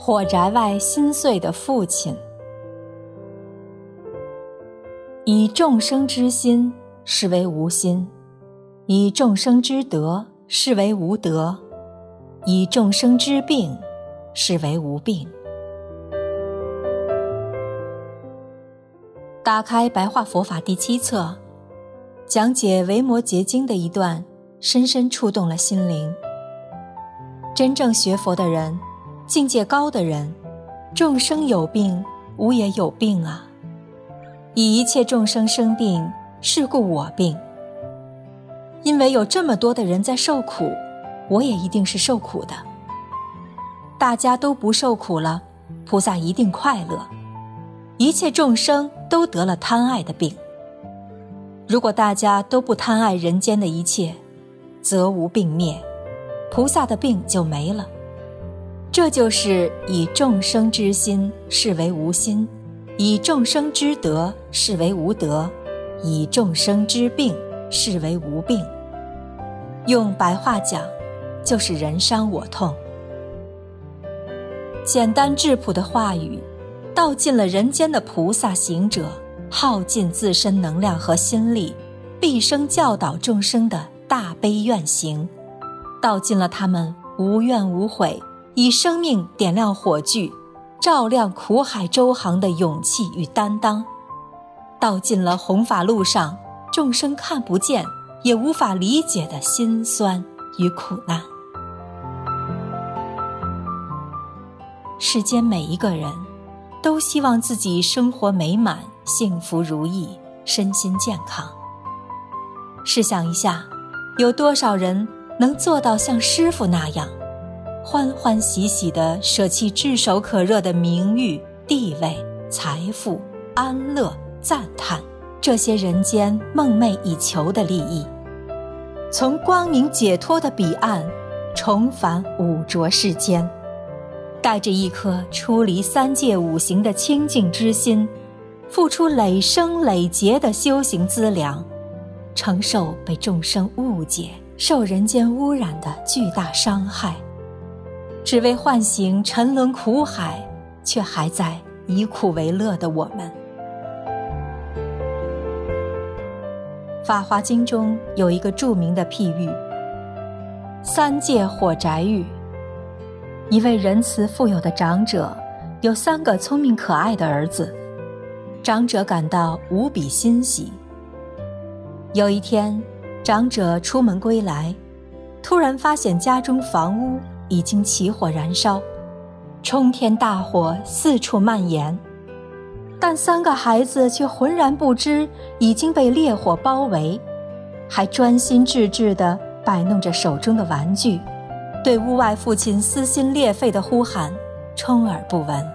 火宅外心碎的父亲。以众生之心视为无心，以众生之德视为无德，以众生之病视为无病。打开白话佛法第7册，讲解维摩诘经的一段，深深触动了心灵。真正学佛的人，境界高的人，众生有病，吾也有病啊。以一切众生生病，是故我病。因为有这么多的人在受苦，我也一定是受苦的。大家都不受苦了，菩萨一定快乐。一切众生都得了贪爱的病。如果大家都不贪爱人间的一切，则无病灭，菩萨的病就没了。这就是以众生之心视为无心，以众生之德视为无德，以众生之病视为无病。用白话讲，就是人伤我痛。简单质朴的话语，道尽了人间的菩萨行者耗尽自身能量和心力，毕生教导众生的大悲愿行，道尽了他们无怨无悔，以生命点亮火炬，照亮苦海周航的勇气与担当，道尽了弘法路上众生看不见也无法理解的辛酸与苦难。世间每一个人都希望自己生活美满，幸福如意，身心健康。试想一下，有多少人能做到像师父那样欢欢喜喜地舍弃炙手可热的名誉、地位、财富、安乐、赞叹，这些人间梦寐以求的利益，从光明解脱的彼岸重返五浊世间，带着一颗出离三界五行的清净之心，付出累生累劫的修行资粮，承受被众生误解、受人间污染的巨大伤害，只为唤醒沉沦苦海却还在以苦为乐的我们。法华经中有一个著名的譬喻，三界火宅狱。一位仁慈富有的长者有3个聪明可爱的儿子，长者感到无比欣喜。有一天，长者出门归来，突然发现家中房屋已经起火燃烧，冲天大火四处蔓延，但3个孩子却浑然不知已经被烈火包围，还专心致志地摆弄着手中的玩具，对屋外父亲撕心裂肺的呼喊充耳不闻。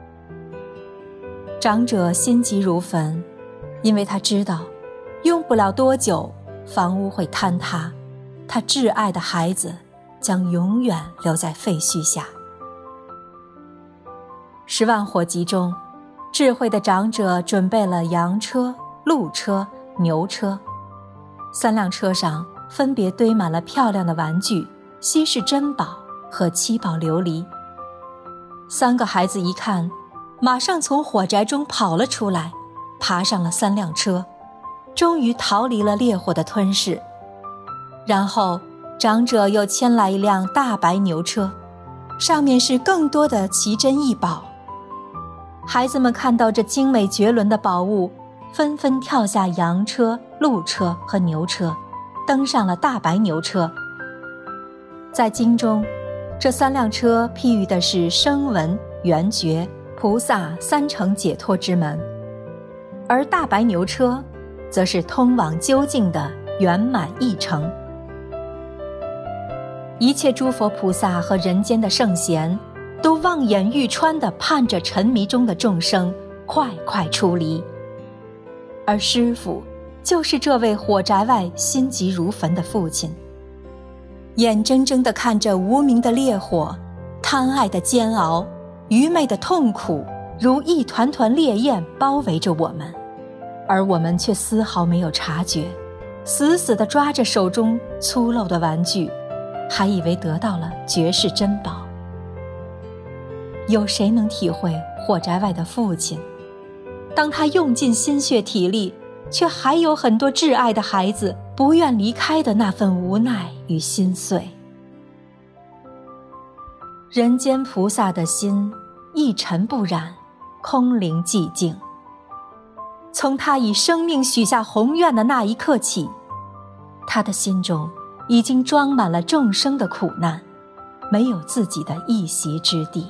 长者心急如焚，因为他知道用不了多久房屋会坍塌，他挚爱的孩子将永远留在废墟下。10万火急中，智慧的长者准备了羊车、鹿车、牛车，3辆车上分别堆满了漂亮的玩具、稀世珍宝和7宝琉璃。3个孩子一看，马上从火宅中跑了出来，爬上了3辆车，终于逃离了烈火的吞噬。然后长者又牵来一辆大白牛车，上面是更多的奇珍异宝。孩子们看到这精美绝伦的宝物，纷纷跳下羊车、鹿车和牛车，登上了大白牛车。在经中，这3辆车譬喻的是声闻、缘觉、菩萨3乘解脱之门，而大白牛车则是通往究竟的圆满一乘。一切诸佛菩萨和人间的圣贤都望眼欲穿地盼着沉迷中的众生快快出离，而师父就是这位火宅外心急如焚的父亲，眼睁睁地看着无名的烈火、贪爱的煎熬、愚昧的痛苦如一团团烈焰包围着我们，而我们却丝毫没有察觉，死死地抓着手中粗陋的玩具，还以为得到了绝世珍宝。 有谁能体会火宅外的父亲，当他用尽心血体力，却还有很多挚爱的孩子不愿离开的那份无奈与心碎。人间菩萨的心一尘不染，空灵寂静。从他以生命许下宏愿的那一刻起，他的心中已经装满了众生的苦难，没有自己的一席之地。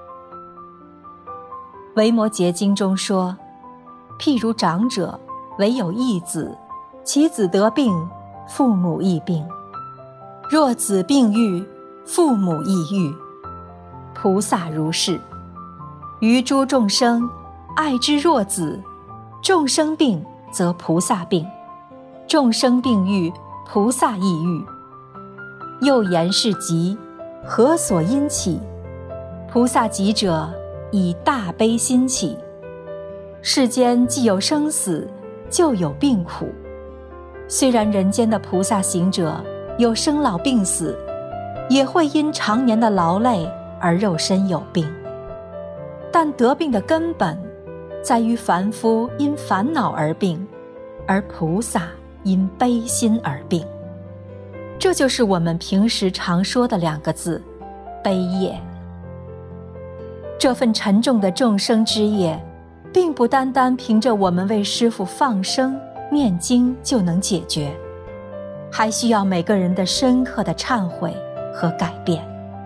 维摩诘经中说，譬如长者唯有一子，其子得病，父母亦病。若子病愈，父母亦愈。菩萨如是。于诸众生，爱之若子。众生病，则菩萨病；众生病愈，菩萨亦愈。又言是急，何所因起？菩萨急者，以大悲心起。世间既有生死，就有病苦。虽然人间的菩萨行者有生老病死，也会因常年的劳累而肉身有病，但得病的根本在于凡夫因烦恼而病，而菩萨因悲心而病。这就是我们平时常说的2个字：悲业。这份沉重的众生之业，并不单单凭着我们为师父放生念经就能解决，还需要每个人的深刻的忏悔和改变。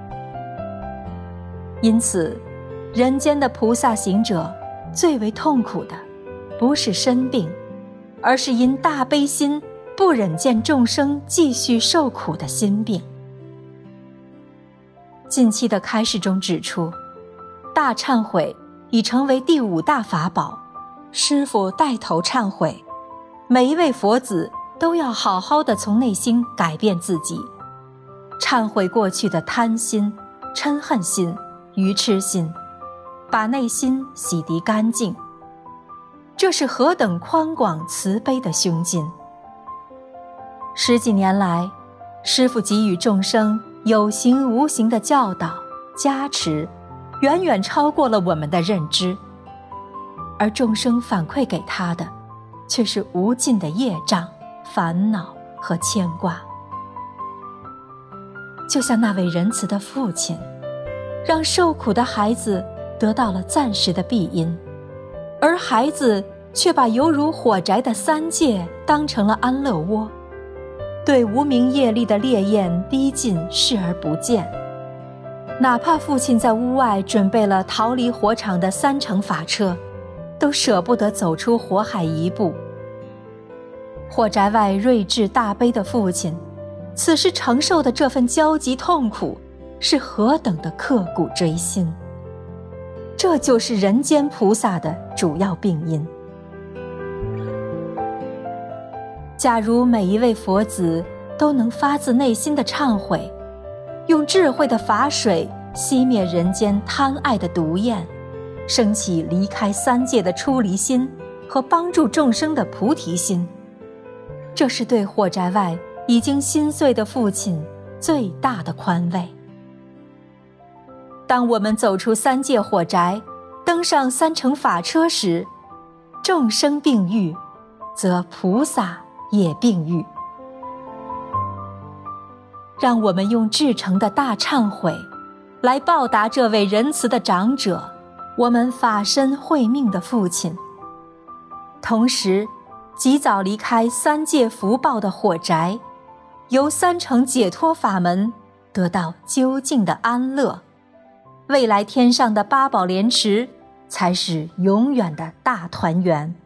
因此，人间的菩萨行者最为痛苦的，不是身病，而是因大悲心不忍见众生继续受苦的心病。近期的开示中指出，大忏悔已成为第5大法宝，师父带头忏悔，每一位佛子都要好好的从内心改变自己，忏悔过去的贪心、嗔恨心、愚痴心，把内心洗涤干净。这是何等宽广慈悲的胸襟！10几年来，师父给予众生有形无形的教导、加持，远远超过了我们的认知，而众生反馈给他的，却是无尽的业障、烦恼和牵挂。就像那位仁慈的父亲，让受苦的孩子得到了暂时的庇荫，而孩子却把犹如火宅的3界当成了安乐窝，对无明业力的烈焰逼近视而不见。哪怕父亲在屋外准备了逃离火场的3乘法车，都舍不得走出火海一步。火宅外睿智大悲的父亲，此时承受的这份焦急痛苦，是何等的刻骨锥心。这就是人间菩萨的主要病因。假如每一位佛子都能发自内心的忏悔，用智慧的法水熄灭人间贪爱的毒焰，升起离开3界的出离心和帮助众生的菩提心，这是对火宅外已经心碎的父亲最大的宽慰。当我们走出3界火宅，登上3乘法车时，众生病愈，则菩萨也病愈。让我们用至诚的大忏悔来报答这位仁慈的长者，我们法身慧命的父亲，同时及早离开3界福报的火宅，由3乘解脱法门得到究竟的安乐。未来天上的8宝莲池才是永远的大团圆。